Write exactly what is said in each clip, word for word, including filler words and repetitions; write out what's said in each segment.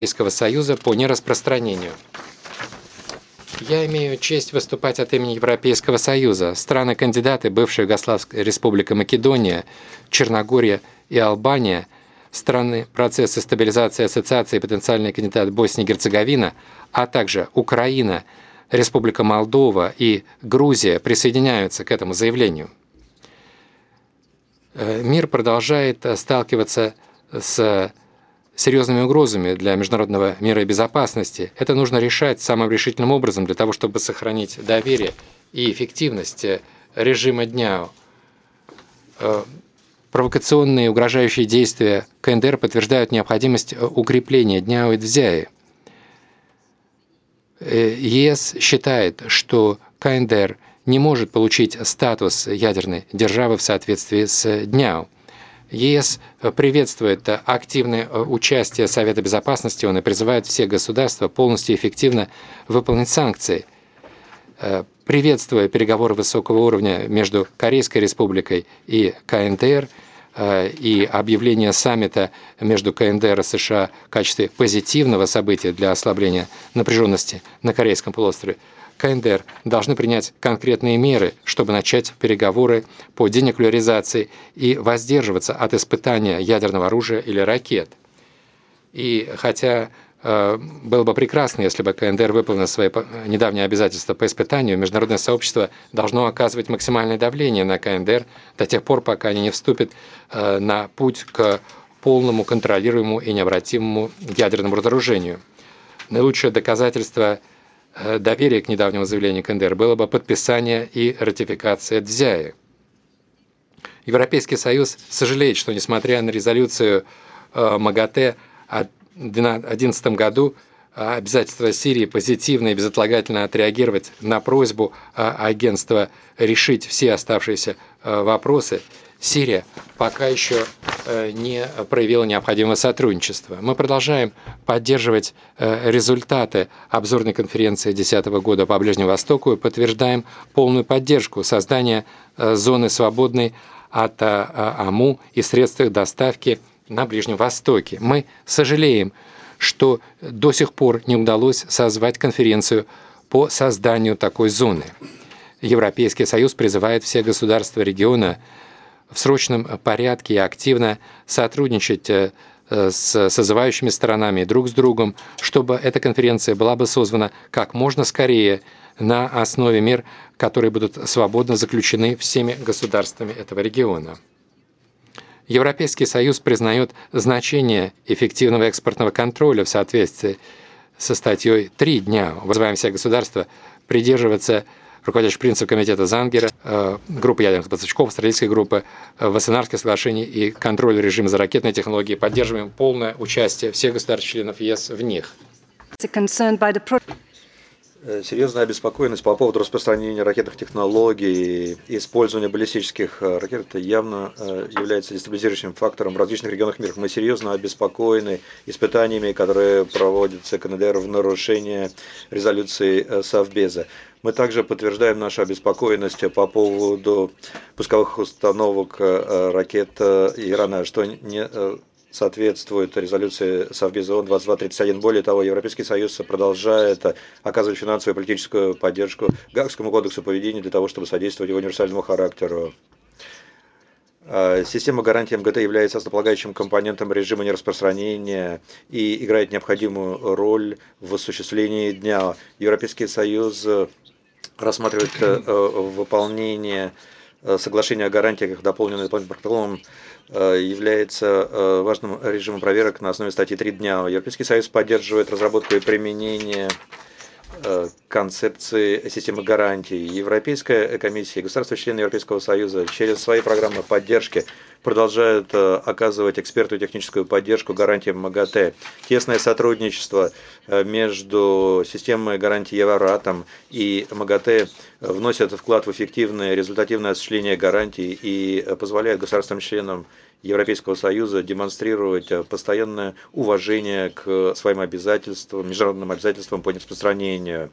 Европейского Союза по нераспространению. Я имею честь выступать от имени Европейского Союза. Страны-кандидаты, бывшая Югославская республика Македония, Черногория и Албания, страны процесса стабилизации ассоциации, потенциальный кандидат Босния и Герцеговина, а также Украина, Республика Молдова и Грузия присоединяются к этому заявлению. Мир продолжает сталкиваться с серьезными угрозами для международного мира и безопасности. Это нужно решать самым решительным образом для того, чтобы сохранить доверие и эффективность режима дня. Провокационные и угрожающие действия КНДР подтверждают необходимость укрепления дня и Дзяи. ЕС считает, что КНДР не может получить статус ядерной державы в соответствии с дняу. ЕС приветствует активное участие Совета Безопасности, он и призывает все государства полностью и эффективно выполнить санкции. Приветствуя переговоры высокого уровня между Корейской Республикой и КНДР и объявление саммита между КНДР и США в качестве позитивного события для ослабления напряженности на Корейском полуострове, КНДР должны принять конкретные меры, чтобы начать переговоры по денуклеаризации и воздерживаться от испытания ядерного оружия или ракет. И хотя э, было бы прекрасно, если бы КНДР выполнил свои недавние обязательства по испытанию, международное сообщество должно оказывать максимальное давление на КНДР до тех пор, пока они не вступят э, на путь к полному, контролируемому и необратимому ядерному разоружению. Наилучшее доказательство доверия к недавнему заявлению КНДР было бы подписание и ратификация Дзяи. Европейский Союз сожалеет, что несмотря на резолюцию МАГАТЭ в две тысячи одиннадцатом году обязательство Сирии позитивно и безотлагательно отреагировать на просьбу агентства решить все оставшиеся вопросы, Сирия пока еще не проявила необходимого сотрудничества. Мы продолжаем поддерживать результаты обзорной конференции две тысячи десятого года по Ближнему Востоку и подтверждаем полную поддержку создания зоны, свободной от АМУ и средств их доставки на Ближнем Востоке. Мы сожалеем, что до сих пор не удалось созвать конференцию по созданию такой зоны. Европейский Союз призывает все государства региона в срочном порядке и активно сотрудничать с созывающими сторонами друг с другом, чтобы эта конференция была бы созвана как можно скорее на основе мер, которые будут свободно заключены всеми государствами этого региона. Европейский Союз признает значение эффективного экспортного контроля в соответствии со статьей три дня. Вызываем все государства придерживаться руководящий принцип комитета Зангера, группы ядерных поставщиков, австралийской группы, Вассенарских соглашений и контроль режима за ракетные технологии. Поддерживаем полное участие всех государств-членов ЕС в них. Серьезная обеспокоенность по поводу распространения ракетных технологий и использования баллистических ракет явно является дестабилизирующим фактором в различных регионах мира. Мы серьезно обеспокоены испытаниями, которые проводятся КНДР в нарушение резолюции Совбеза. Мы также подтверждаем нашу обеспокоенность по поводу пусковых установок ракет Ирана, что не соответствует резолюции Совбеза ООН двадцать два тридцать один. Более того, Европейский Союз продолжает оказывать финансовую и политическую поддержку Гаагскому кодексу поведения для того, чтобы содействовать его универсальному характеру. Система гарантий МГТ является основополагающим компонентом режима нераспространения и играет необходимую роль в осуществлении дня. Европейский Союз рассматривает выполнение соглашение о гарантиях, дополненное дополнительным протоколом, является важным режимом проверок на основе статьи три дня. Европейский Союз поддерживает разработку и применение концепции системы гарантий. Европейская комиссия и государства-члены Европейского Союза через свои программы поддержки продолжают оказывать экспертную и техническую поддержку гарантиям МАГАТЭ. Тесное сотрудничество между системой гарантий Евратом и МАГАТЭ вносит вклад в эффективное результативное осуществление гарантий и позволяет государствам-членам Европейского Союза демонстрировать постоянное уважение к своим обязательствам, международным обязательствам по нераспространению.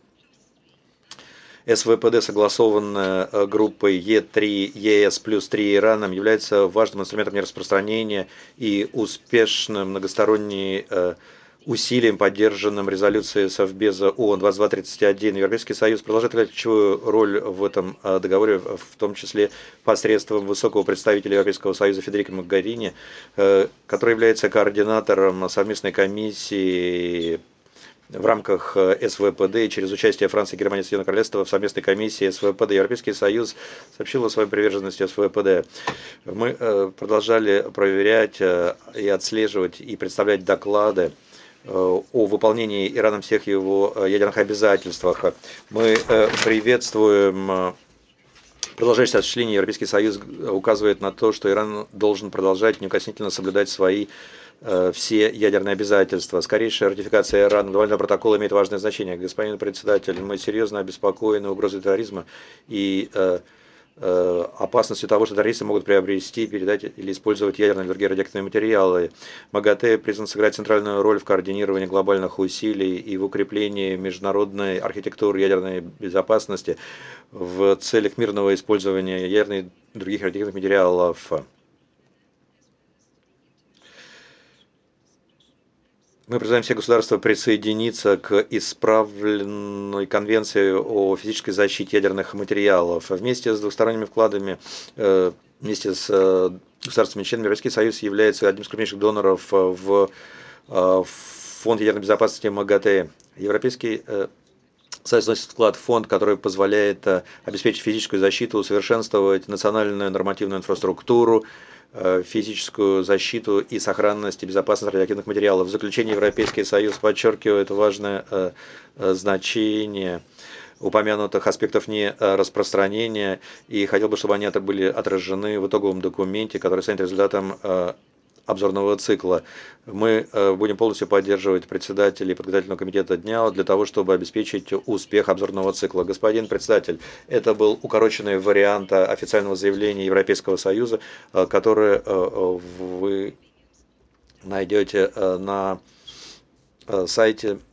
СВПД, согласованная группой Е три, ЕС плюс три Ираном, является важным инструментом нераспространения и успешным многосторонней усилиям, поддержанным резолюцией Совбеза ООН двадцать два тридцать один, Европейский Союз продолжает играть ключевую роль в этом договоре, в том числе посредством высокого представителя Европейского Союза Федерико Могерини, который является координатором совместной комиссии в рамках СВПД и через участие Франции, Германии и Соединенного Королевства в совместной комиссии СВПД. Европейский Союз сообщил о своей приверженности СВПД. Мы продолжали проверять и отслеживать и представлять доклады о выполнении Ираном всех его ядерных обязательствах. Мы приветствуем продолжающееся осуществление. Европейский Союз указывает на то, что Иран должен продолжать неукоснительно соблюдать свои все ядерные обязательства. Скорейшая ратификация Ирана глобального протокола имеет важное значение. Господин председатель, мы серьезно обеспокоены угрозой терроризма и э, э, опасностью того, что террористы могут приобрести, передать или использовать ядерные и другие радиоактивные материалы. МАГАТЭ призван сыграть центральную роль в координировании глобальных усилий и в укреплении международной архитектуры ядерной безопасности в целях мирного использования ядерных и других радиоактивных материалов. Мы призываем все государства присоединиться к исправленной конвенции о физической защите ядерных материалов. Вместе с двусторонними вкладами, вместе с государствами-членами, Европейский Союз является одним из крупнейших доноров в Фонд ядерной безопасности МАГАТЭ. Европейский Союз вносит вклад в фонд, который позволяет обеспечить физическую защиту, усовершенствовать национальную нормативную инфраструктуру, физическую защиту и сохранность и безопасность радиоактивных материалов. В заключение Европейский Союз подчеркивает важное значение упомянутых аспектов нераспространения и хотел бы, чтобы они это были отражены в итоговом документе, который станет результатом обзорного цикла. Мы будем полностью поддерживать председателей подготовительного комитета дня для того, чтобы обеспечить успех обзорного цикла. Господин председатель, это был укороченный вариант официального заявления Европейского Союза, которое вы найдете на сайте